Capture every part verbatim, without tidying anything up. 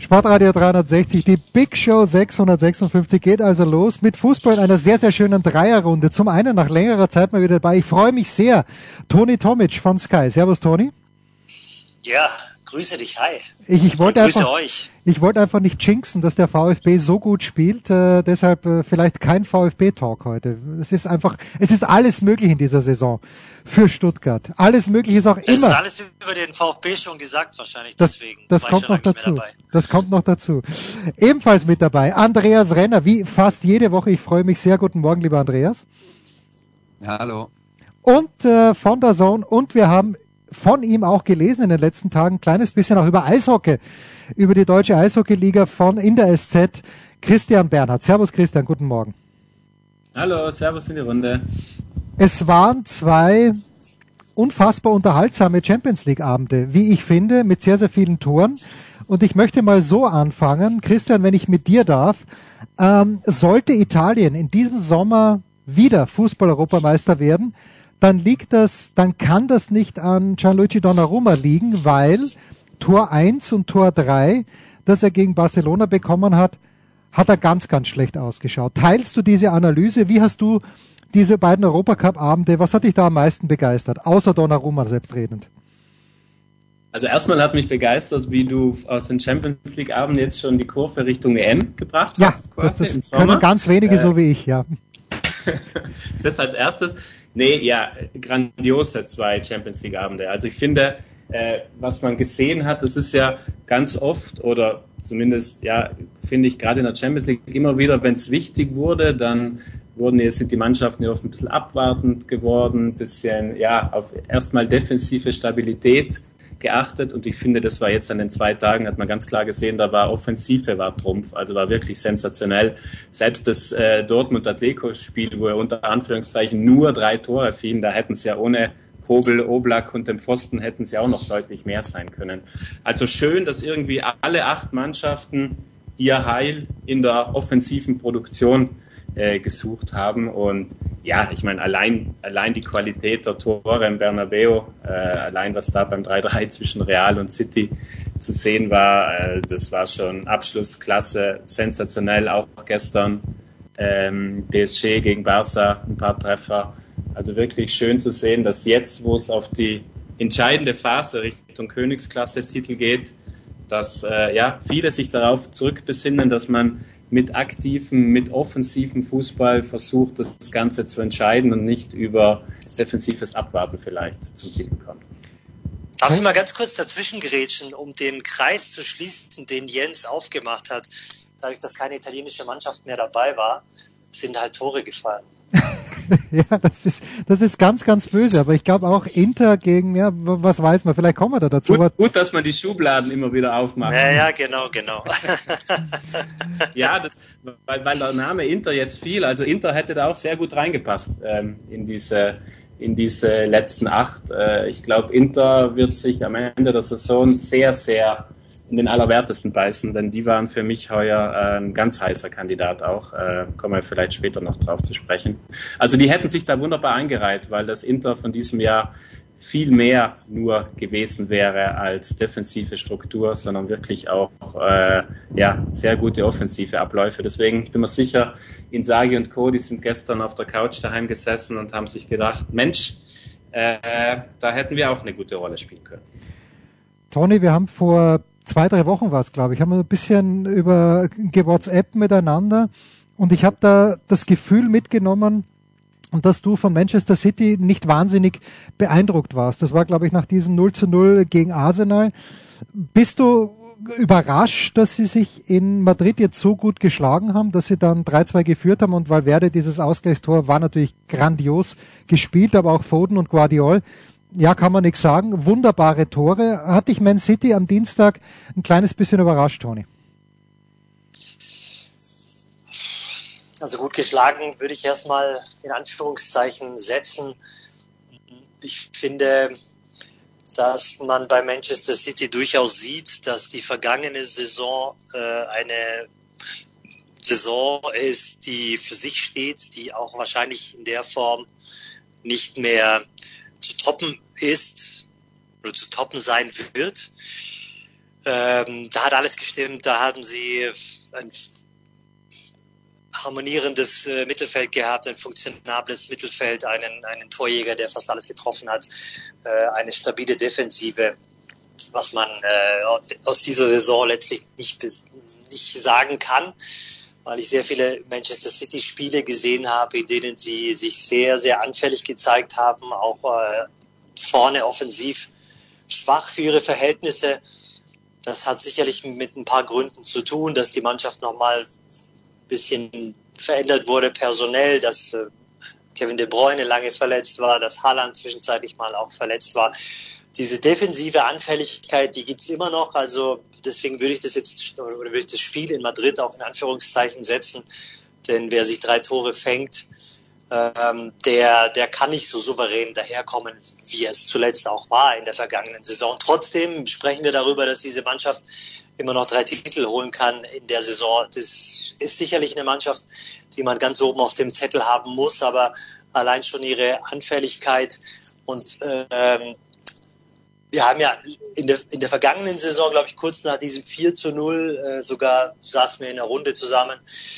Sportradio dreihundertsechzig, die Big Show sechshundertsechsundfünfzig geht also los mit Fußball in einer sehr, sehr schönen Dreierrunde. Zum einen nach längerer Zeit mal wieder dabei. Ich freue mich sehr. Toni Tomic von Sky. Servus, Toni. Ja, grüße dich. Hi. Ich, ich wollte grüße einfach, euch. Ich wollte einfach nicht jinxen, dass der VfB so gut spielt. Äh, deshalb äh, vielleicht kein VfB-Talk heute. Es ist einfach, es ist alles möglich in dieser Saison für Stuttgart. Alles möglich ist auch das immer. Das ist alles über den VfB schon gesagt wahrscheinlich. Das, deswegen das kommt noch dazu. Das kommt noch dazu. Ebenfalls mit dabei Andreas Renner, wie fast jede Woche. Ich freue mich sehr. Guten Morgen, lieber Andreas. Ja, hallo. Und äh, von der Zone. Und wir haben von ihm auch gelesen in den letzten Tagen, ein kleines bisschen auch über Eishockey, über die deutsche Eishockeyliga von in der S Z, Christian Bernhard. Servus Christian, guten Morgen. Hallo, servus in die Runde. Es waren zwei unfassbar unterhaltsame Champions League Abende, wie ich finde, mit sehr, sehr vielen Toren. Und ich möchte mal so anfangen, Christian, wenn ich mit dir darf, ähm, sollte Italien in diesem Sommer wieder Fußball-Europameister werden, dann liegt das, dann kann das nicht an Gianluigi Donnarumma liegen, weil Tor eins und Tor drei, das er gegen Barcelona bekommen hat, hat er ganz, ganz schlecht ausgeschaut. Teilst du diese Analyse? Wie hast du diese beiden Europacup-Abende, was hat dich da am meisten begeistert, außer Donnarumma selbstredend? Also erstmal hat mich begeistert, wie du aus den Champions League-Abenden jetzt schon die Kurve Richtung E M gebracht ja, hast. Ja, das, das können ganz wenige äh, so wie ich, ja. Das als erstes. Nee, ja, grandiose zwei Champions League-Abende. Also ich finde, äh, was man gesehen hat, das ist ja ganz oft, oder zumindest, ja, finde ich gerade in der Champions League immer wieder, wenn es wichtig wurde, dann wurden jetzt, sind die Mannschaften ja oft ein bisschen abwartend geworden, ein bisschen, ja, auf erstmal defensive Stabilität geachtet, und ich finde, das war jetzt an den zwei Tagen, hat man ganz klar gesehen, da war Offensive, war Trumpf, also war wirklich sensationell. Selbst das äh, Dortmund-Atletico-Spiel, wo er unter Anführungszeichen nur drei Tore fielen, da hätten es ja ohne Kobel, Oblak und dem Pfosten hätten es ja auch noch deutlich mehr sein können. Also schön, dass irgendwie alle acht Mannschaften ihr Heil in der offensiven Produktion äh, gesucht haben, und ja, ich meine, allein allein die Qualität der Tore im Bernabeu, äh, allein was da beim drei drei zwischen Real und City zu sehen war, äh, das war schon Abschlussklasse, sensationell, auch gestern ähm, P S G gegen Barca, ein paar Treffer, also wirklich schön zu sehen, dass jetzt, wo es auf die entscheidende Phase Richtung Königsklasse-Titel geht, dass äh, ja, viele sich darauf zurückbesinnen, dass man mit aktivem, mit offensivem Fußball versucht, das Ganze zu entscheiden und nicht über defensives Abwarten vielleicht zum Titel kommt. Darf ich mal ganz kurz dazwischen gerätschen, um den Kreis zu schließen, den Jens aufgemacht hat? Dadurch, dass keine italienische Mannschaft mehr dabei war, sind halt Tore gefallen. Ja, das ist, das ist ganz, ganz böse. Aber ich glaube auch Inter gegen, ja, was weiß man, vielleicht kommen wir da dazu. Gut, gut, dass man die Schubladen immer wieder aufmacht. Ja, ja, genau, genau. Ja, das, weil, weil der Name Inter jetzt fiel. Also Inter hätte da auch sehr gut reingepasst ähm, in diese in diese letzten acht. Äh, ich glaube, Inter wird sich am Ende der Saison sehr, sehr in den Allerwertesten beißen, denn die waren für mich heuer äh, ein ganz heißer Kandidat auch. Äh, kommen wir vielleicht später noch drauf zu sprechen. Also die hätten sich da wunderbar eingereiht, weil das Inter von diesem Jahr viel mehr nur gewesen wäre als defensive Struktur, sondern wirklich auch äh, ja, sehr gute offensive Abläufe. Deswegen, ich bin mir sicher, Inzaghi und Co., die sind gestern auf der Couch daheim gesessen und haben sich gedacht, Mensch, äh, da hätten wir auch eine gute Rolle spielen können. Toni, wir haben vor zwei, drei Wochen war es, glaube ich, haben wir ein bisschen über gewhatsApp miteinander, und ich habe da das Gefühl mitgenommen, dass du von Manchester City nicht wahnsinnig beeindruckt warst. Das war, glaube ich, nach diesem null zu null gegen Arsenal. Bist du überrascht, dass sie sich in Madrid jetzt so gut geschlagen haben, dass sie dann drei zwei geführt haben, und Valverde, dieses Ausgleichstor, war natürlich grandios gespielt, aber auch Foden und Guardiol, ja, kann man nichts sagen. Wunderbare Tore. Hat dich Man City am Dienstag ein kleines bisschen überrascht, Toni? Also gut geschlagen würde ich erstmal in Anführungszeichen setzen. Ich finde, dass man bei Manchester City durchaus sieht, dass die vergangene Saison äh, eine Saison ist, die für sich steht, die auch wahrscheinlich in der Form nicht mehr zu toppen ist oder zu toppen sein wird. Ähm, da hat alles gestimmt, da haben sie ein harmonierendes äh, Mittelfeld gehabt, ein funktionables Mittelfeld, einen, einen Torjäger, der fast alles getroffen hat, äh, eine stabile Defensive, was man äh, aus dieser Saison letztlich nicht, nicht sagen kann, weil ich sehr viele Manchester City Spiele gesehen habe, in denen sie sich sehr, sehr anfällig gezeigt haben, auch äh, vorne offensiv schwach für ihre Verhältnisse. Das hat sicherlich mit ein paar Gründen zu tun, dass die Mannschaft nochmal ein bisschen verändert wurde personell, dass äh, Kevin De Bruyne lange verletzt war, dass Haaland zwischenzeitlich mal auch verletzt war. Diese defensive Anfälligkeit, die gibt's immer noch. Also deswegen würde ich das jetzt oder würde ich das Spiel in Madrid auch in Anführungszeichen setzen. Denn wer sich drei Tore fängt, ähm, der, der kann nicht so souverän daherkommen, wie es zuletzt auch war in der vergangenen Saison. Trotzdem sprechen wir darüber, dass diese Mannschaft immer noch drei Titel holen kann in der Saison. Das ist sicherlich eine Mannschaft, die man ganz oben auf dem Zettel haben muss, aber allein schon ihre Anfälligkeit und ähm, wir haben ja in der, in der vergangenen Saison, glaube ich, kurz nach diesem vier zu null, äh, sogar saßen wir in einer Runde zusammen,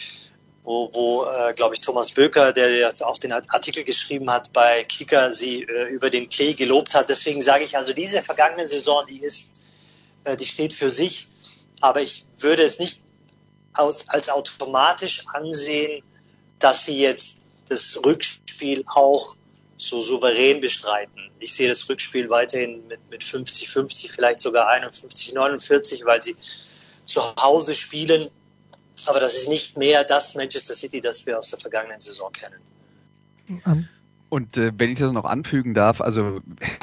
wo, wo äh, glaube ich, Thomas Böker, der jetzt auch den Artikel geschrieben hat bei Kicker, sie äh, über den Klee gelobt hat. Deswegen sage ich also, diese vergangene Saison, die ist, äh, die steht für sich, aber ich würde es nicht aus, als automatisch ansehen, dass sie jetzt das Rückspiel auch so souverän bestreiten. Ich sehe das Rückspiel weiterhin mit, mit fünfzig fünfzig, vielleicht sogar einundfünfzig neunundvierzig, weil sie zu Hause spielen. Aber das ist nicht mehr das Manchester City, das wir aus der vergangenen Saison kennen. Und äh, wenn ich das noch anfügen darf, also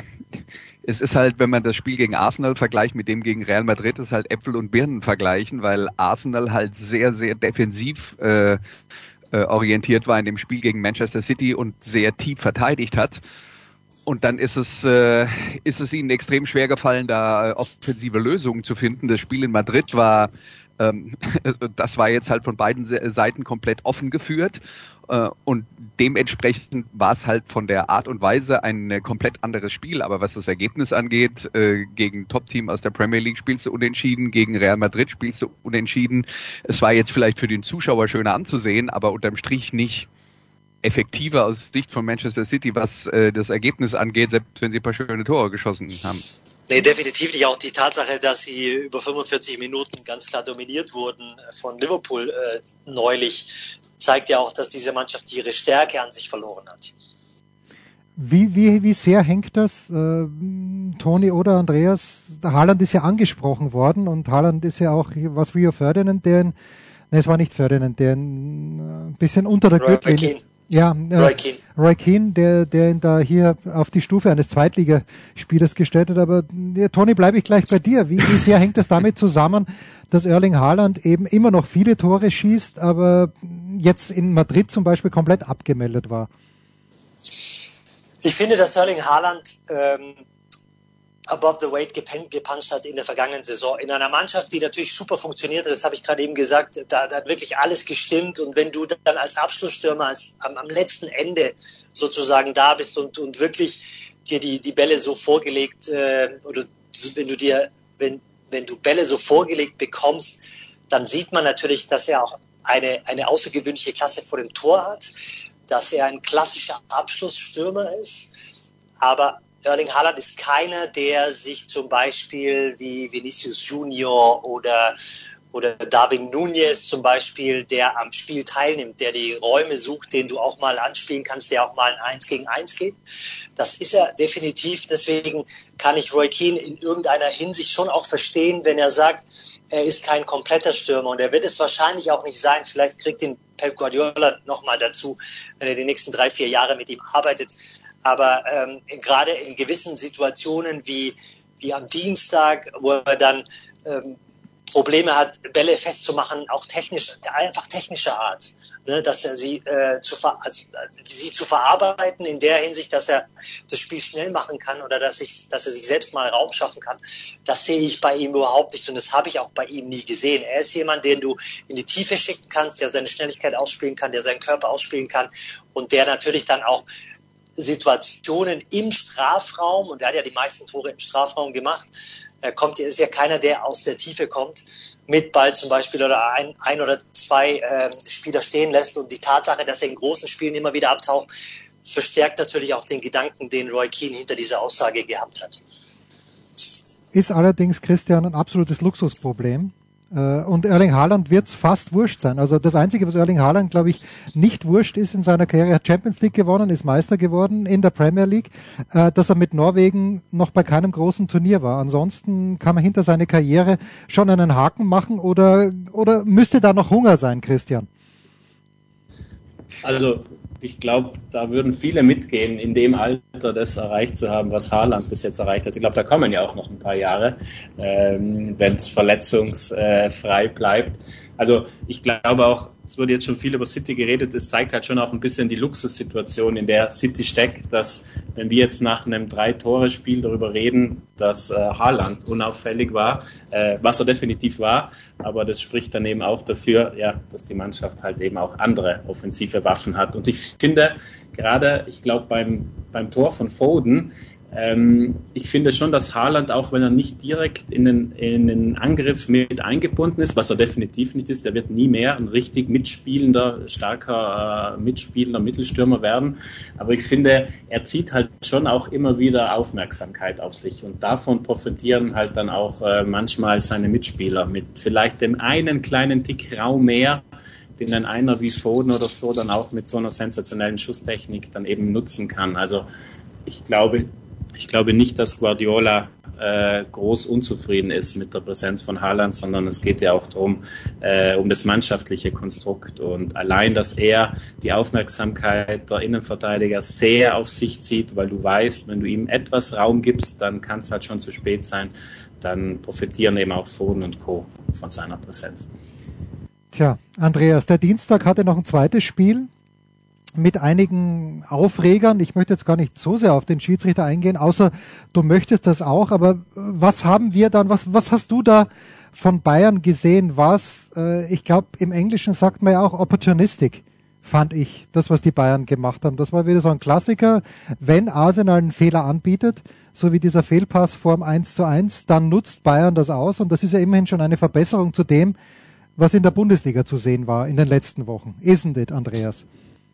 es ist halt, wenn man das Spiel gegen Arsenal vergleicht mit dem gegen Real Madrid, ist halt Äpfel und Birnen vergleichen, weil Arsenal halt sehr, sehr defensiv äh, orientiert war in dem Spiel gegen Manchester City und sehr tief verteidigt hat. Und dann ist es äh, ist es ihnen extrem schwer gefallen, da offensive Lösungen zu finden. Das Spiel in Madrid war ähm, das war jetzt halt von beiden Seiten komplett offen geführt. Äh, und dementsprechend war es halt von der Art und Weise ein komplett anderes Spiel. Aber was das Ergebnis angeht, äh, gegen Top-Team aus der Premier League spielst du unentschieden, gegen Real Madrid spielst du unentschieden. Es war jetzt vielleicht für den Zuschauer schöner anzusehen, aber unterm Strich nicht effektiver aus Sicht von Manchester City, was äh, das Ergebnis angeht, selbst wenn sie ein paar schöne Tore geschossen haben. Nee, definitiv nicht. Auch die Tatsache, dass sie über fünfundvierzig Minuten ganz klar dominiert wurden von Liverpool äh, neulich, zeigt ja auch, dass diese Mannschaft ihre Stärke an sich verloren hat. Wie, wie, wie sehr hängt das, äh, Toni oder Andreas? Der Haaland ist ja angesprochen worden und Haaland ist ja auch, was Rio Ferdinand, der, ne, es war nicht Ferdinand, der ein bisschen unter der Gürtellinie. Ja, äh, Roy Keane, Roy Keane der, der ihn da hier auf die Stufe eines Zweitligaspielers gestellt hat. Aber ja, Toni, bleibe ich gleich bei dir. Wie, wie sehr hängt das damit zusammen, dass Erling Haaland eben immer noch viele Tore schießt, aber jetzt in Madrid zum Beispiel komplett abgemeldet war? Ich finde, dass Erling Haaland ähm, above the weight gepuncht hat in der vergangenen Saison. In einer Mannschaft, die natürlich super funktionierte, das habe ich gerade eben gesagt, da, da hat wirklich alles gestimmt. Und wenn du dann als Abschlussstürmer als, am, am letzten Ende sozusagen da bist und, und wirklich dir die, die Bälle so vorgelegt, äh, oder wenn du dir, wenn, wenn du Bälle so vorgelegt bekommst, dann sieht man natürlich, dass er auch eine, eine außergewöhnliche Klasse vor dem Tor hat, dass er ein klassischer Abschlussstürmer ist. Aber Erling Haaland ist keiner, der sich zum Beispiel wie Vinicius Junior oder, oder Darwin Núñez zum Beispiel, der am Spiel teilnimmt, der die Räume sucht, den du auch mal anspielen kannst, der auch mal ein Eins gegen Eins geht. Das ist er definitiv. Deswegen kann ich Roy Keane in irgendeiner Hinsicht schon auch verstehen, wenn er sagt, er ist kein kompletter Stürmer. Und er wird es wahrscheinlich auch nicht sein. Vielleicht kriegt ihn Pep Guardiola nochmal dazu, wenn er die nächsten drei, vier Jahre mit ihm arbeitet. Aber ähm, gerade in gewissen Situationen wie, wie am Dienstag, wo er dann ähm, Probleme hat, Bälle festzumachen, auch technisch, einfach technischer Art, ne, dass er sie, äh, zu ver- also, sie zu verarbeiten in der Hinsicht, dass er das Spiel schnell machen kann oder dass, ich, dass er sich selbst mal Raum schaffen kann, das sehe ich bei ihm überhaupt nicht und das habe ich auch bei ihm nie gesehen. Er ist jemand, den du in die Tiefe schicken kannst, der seine Schnelligkeit ausspielen kann, der seinen Körper ausspielen kann und der natürlich dann auch Situationen im Strafraum, und er hat ja die meisten Tore im Strafraum gemacht, Er kommt, ist ja keiner, der aus der Tiefe kommt, mit Ball zum Beispiel oder ein, ein oder zwei äh, Spieler stehen lässt. Und die Tatsache, dass er in großen Spielen immer wieder abtaucht, verstärkt natürlich auch den Gedanken, den Roy Keane hinter dieser Aussage gehabt hat. Ist allerdings, Christian, ein absolutes Luxusproblem. Und Erling Haaland wird's fast wurscht sein. Also das Einzige, was Erling Haaland, glaube ich, nicht wurscht ist in seiner Karriere, er hat Champions League gewonnen, ist Meister geworden in der Premier League, dass er mit Norwegen noch bei keinem großen Turnier war. Ansonsten kann man hinter seine Karriere schon einen Haken machen oder, oder müsste da noch Hunger sein, Christian? Also ich glaube, da würden viele mitgehen, in dem Alter das erreicht zu haben, was Haaland bis jetzt erreicht hat. Ich glaube, da kommen ja auch noch ein paar Jahre, ähm, wenn es verletzungsfrei bleibt. Also ich glaube auch, es wurde jetzt schon viel über City geredet, es zeigt halt schon auch ein bisschen die Luxussituation, in der City steckt, dass wenn wir jetzt nach einem Drei-Tore-Spiel darüber reden, dass äh, Haaland unauffällig war, äh, was er definitiv war, aber das spricht dann eben auch dafür, ja, dass die Mannschaft halt eben auch andere offensive Waffen hat. Und ich finde gerade, ich glaube beim, beim Tor von Foden, Ähm, ich finde schon, dass Haaland, auch wenn er nicht direkt in den, in den Angriff mit eingebunden ist, was er definitiv nicht ist, der wird nie mehr ein richtig mitspielender, starker äh, mitspielender Mittelstürmer werden. Aber ich finde, er zieht halt schon auch immer wieder Aufmerksamkeit auf sich und davon profitieren halt dann auch äh, manchmal seine Mitspieler mit vielleicht dem einen kleinen Tick Raum mehr, den dann einer wie Foden oder so dann auch mit so einer sensationellen Schusstechnik dann eben nutzen kann. Also ich glaube, Ich glaube nicht, dass Guardiola äh, groß unzufrieden ist mit der Präsenz von Haaland, sondern es geht ja auch darum, äh, um das mannschaftliche Konstrukt. Und allein, dass er die Aufmerksamkeit der Innenverteidiger sehr auf sich zieht, weil du weißt, wenn du ihm etwas Raum gibst, dann kann es halt schon zu spät sein. Dann profitieren eben auch Foden und Co. von seiner Präsenz. Tja, Andreas, der Dienstag hatte noch ein zweites Spiel mit einigen Aufregern. Ich möchte jetzt gar nicht so sehr auf den Schiedsrichter eingehen, außer du möchtest das auch. Aber was haben wir dann, was, was hast du da von Bayern gesehen? Was, äh, ich glaube, im Englischen sagt man ja auch opportunistic, fand ich, das, was die Bayern gemacht haben. Das war wieder so ein Klassiker. Wenn Arsenal einen Fehler anbietet, so wie dieser Fehlpass vorm eins zu eins, dann nutzt Bayern das aus. Und das ist ja immerhin schon eine Verbesserung zu dem, was in der Bundesliga zu sehen war in den letzten Wochen. Isn't it, Andreas?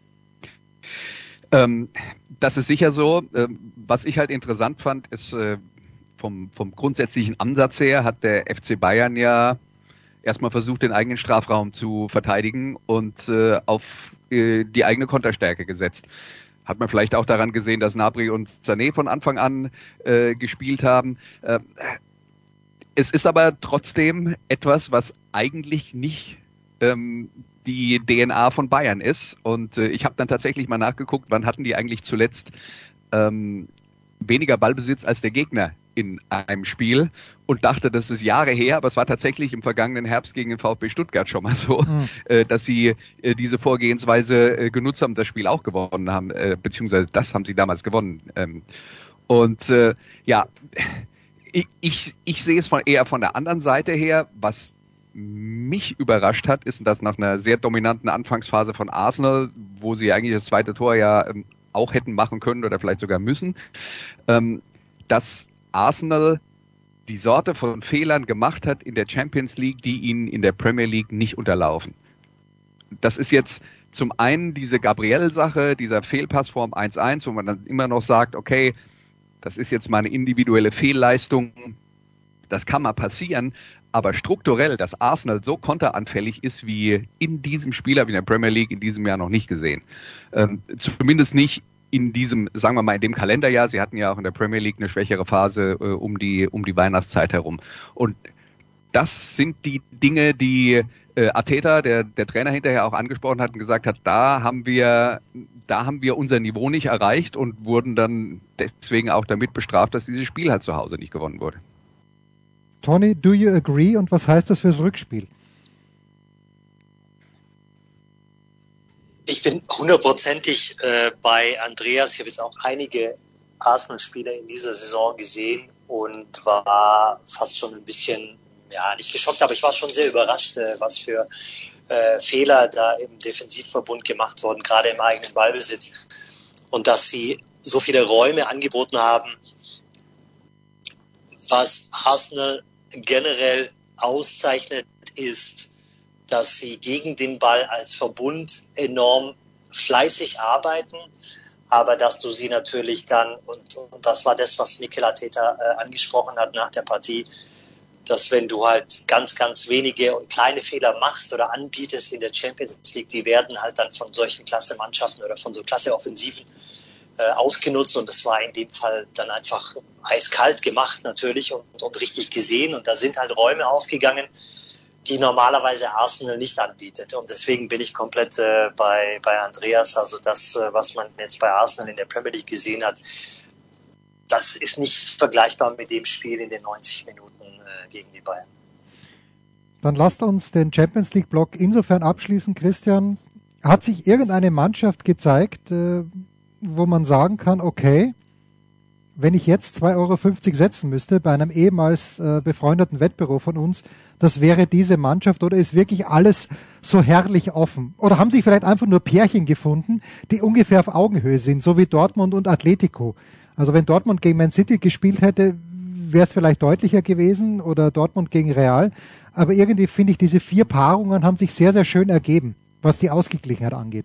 Ähm, das ist sicher so. Ähm, was ich halt interessant fand, ist äh, vom, vom grundsätzlichen Ansatz her hat der F C Bayern ja erstmal versucht, den eigenen Strafraum zu verteidigen und äh, auf äh, die eigene Konterstärke gesetzt. Hat man vielleicht auch daran gesehen, dass Gnabry und Sané von Anfang an äh, gespielt haben. Äh, es ist aber trotzdem etwas, was eigentlich nicht ähm, die D N A von Bayern ist. Und äh, ich habe dann tatsächlich mal nachgeguckt, wann hatten die eigentlich zuletzt ähm, weniger Ballbesitz als der Gegner in einem Spiel und dachte, das ist Jahre her, aber es war tatsächlich im vergangenen Herbst gegen den VfB Stuttgart schon mal so, mhm. äh, dass sie äh, diese Vorgehensweise äh, genutzt haben, das Spiel auch gewonnen haben, äh, beziehungsweise das haben sie damals gewonnen. Ähm, und äh, ja, ich, ich, ich sehe es von eher von der anderen Seite her, was mich überrascht hat, ist, dass nach einer sehr dominanten Anfangsphase von Arsenal, wo sie eigentlich das zweite Tor ja ähm, auch hätten machen können oder vielleicht sogar müssen, ähm, dass Arsenal die Sorte von Fehlern gemacht hat in der Champions League, die ihnen in der Premier League nicht unterlaufen. Das ist jetzt zum einen diese Gabriel-Sache, dieser Fehlpass vorm eins eins, wo man dann immer noch sagt, okay, das ist jetzt mal eine individuelle Fehlleistung, das kann mal passieren, aber strukturell, dass Arsenal so konteranfällig ist wie in diesem Spiel, habe ich in der Premier League in diesem Jahr noch nicht gesehen. Ähm, zumindest nicht in diesem, sagen wir mal, in dem Kalenderjahr. Sie hatten ja auch in der Premier League eine schwächere Phase äh, um die um die Weihnachtszeit herum. Und das sind die Dinge, die äh, Arteta, der der Trainer hinterher auch angesprochen hat und gesagt hat, da haben wir da haben wir unser Niveau nicht erreicht und wurden dann deswegen auch damit bestraft, dass dieses Spiel halt zu Hause nicht gewonnen wurde. Tony, do you agree? Und was heißt das fürs Rückspiel? Ich bin hundertprozentig äh, bei Andreas. Ich habe jetzt auch einige Arsenal-Spieler in dieser Saison gesehen und war fast schon ein bisschen, ja, nicht geschockt, aber ich war schon sehr überrascht, äh, was für äh, Fehler da im Defensivverbund gemacht wurden, gerade im eigenen Ballbesitz. Und dass sie so viele Räume angeboten haben, Was Arsenal generell auszeichnet, ist, dass sie gegen den Ball als Verbund enorm fleißig arbeiten, aber dass du sie natürlich dann, und, und das war das, was Mikel Arteta äh, angesprochen hat nach der Partie, dass wenn du halt ganz, ganz wenige und kleine Fehler machst oder anbietest in der Champions League, die werden halt dann von solchen Klasse-Mannschaften oder von so Klasse-Offensiven äh, ausgenutzt, und das war in dem Fall dann einfach eiskalt gemacht natürlich und, und richtig gesehen, und da sind halt Räume aufgegangen, die normalerweise Arsenal nicht anbietet, und deswegen bin ich komplett äh, bei, bei Andreas. Also das, äh, was man jetzt bei Arsenal in der Premier League gesehen hat, das ist nicht vergleichbar mit dem Spiel in den neunzig Minuten äh, gegen die Bayern. Dann lasst uns den Champions League Block insofern abschließen, Christian. Hat sich irgendeine Mannschaft gezeigt, äh, wo man sagen kann, okay, wenn ich jetzt zwei Euro fünfzig setzen müsste bei einem ehemals äh, befreundeten Wettbüro von uns, das wäre diese Mannschaft, oder ist wirklich alles so herrlich offen? Oder haben sich vielleicht einfach nur Pärchen gefunden, die ungefähr auf Augenhöhe sind, so wie Dortmund und Atletico? Also wenn Dortmund gegen Man City gespielt hätte, wäre es vielleicht deutlicher gewesen, oder Dortmund gegen Real. Aber irgendwie finde ich, diese vier Paarungen haben sich sehr, sehr schön ergeben, was die Ausgeglichenheit angeht.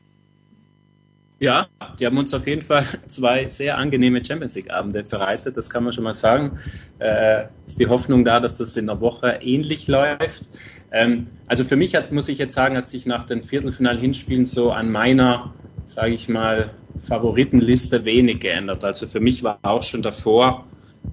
Ja, die haben uns auf jeden Fall zwei sehr angenehme Champions League Abende bereitet, das kann man schon mal sagen. Äh, ist die Hoffnung da, dass das in der Woche ähnlich läuft. Ähm, also für mich hat, muss ich jetzt sagen, hat sich nach den Viertelfinal-Hinspielen so an meiner, sage ich mal, Favoritenliste wenig geändert. Also für mich war auch schon davor,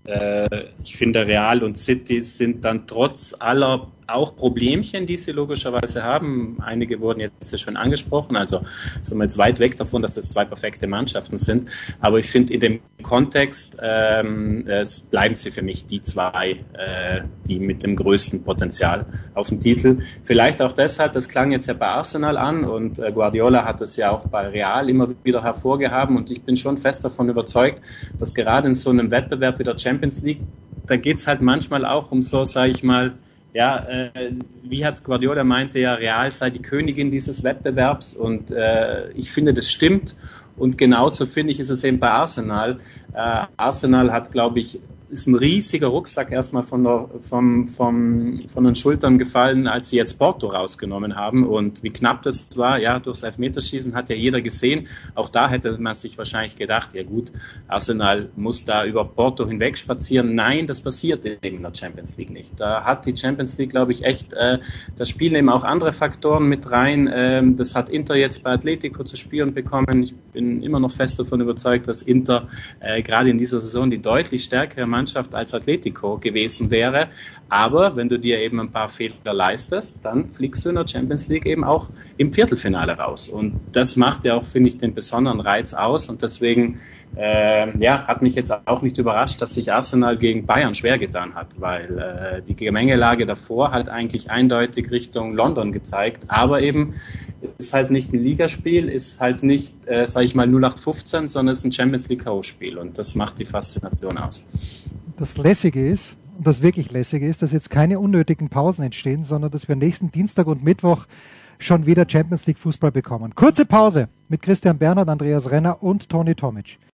äh, ich finde Real und City sind dann trotz aller auch Problemchen, die sie logischerweise haben. Einige wurden jetzt schon angesprochen, also sind wir jetzt weit weg davon, dass das zwei perfekte Mannschaften sind. Aber ich finde, in dem Kontext ähm, es bleiben sie für mich die zwei, äh, die mit dem größten Potenzial auf den Titel. Vielleicht auch deshalb, das klang jetzt ja bei Arsenal an, und äh, Guardiola hat es ja auch bei Real immer wieder hervorgehoben, und ich bin schon fest davon überzeugt, dass gerade in so einem Wettbewerb wie der Champions League, da geht es halt manchmal auch um so, sage ich mal, ja, äh, wie hat Guardiola meinte ja, Real sei die Königin dieses Wettbewerbs, und äh, ich finde, das stimmt, und genauso finde ich, ist es eben bei Arsenal. Äh, Arsenal hat, glaube ich, ist ein riesiger Rucksack erstmal von, der, vom, vom, von den Schultern gefallen, als sie jetzt Porto rausgenommen haben, und wie knapp das war, ja, durchs Elfmeterschießen hat ja jeder gesehen. Auch da hätte man sich wahrscheinlich gedacht, ja gut, Arsenal muss da über Porto hinweg spazieren. Nein, das passiert eben in der Champions League nicht. Da hat die Champions League, glaube ich, echt, äh, da spielen eben auch andere Faktoren mit rein. Ähm, das hat Inter jetzt bei Atletico zu spüren bekommen. Ich bin immer noch fest davon überzeugt, dass Inter äh, gerade in dieser Saison die deutlich stärkere Mannschaft als Atletico gewesen wäre. Aber wenn du dir eben ein paar Fehler leistest, dann fliegst du in der Champions League eben auch im Viertelfinale raus. Und das macht ja auch, finde ich, den besonderen Reiz aus. Und deswegen äh, ja, hat mich jetzt auch nicht überrascht, dass sich Arsenal gegen Bayern schwer getan hat, weil äh, die Gemengelage davor hat eigentlich eindeutig Richtung London gezeigt. Aber eben ist halt nicht ein Ligaspiel, ist halt nicht, äh, sage ich mal, null acht fünfzehn, sondern ist ein Champions League K O-Spiel. Und das macht die Faszination aus. Das Lässige ist, und das wirklich Lässige ist, dass jetzt keine unnötigen Pausen entstehen, sondern dass wir nächsten Dienstag und Mittwoch schon wieder Champions League Fußball bekommen. Kurze Pause mit Christian Bernhard, Andreas Renner und Toni Tomic.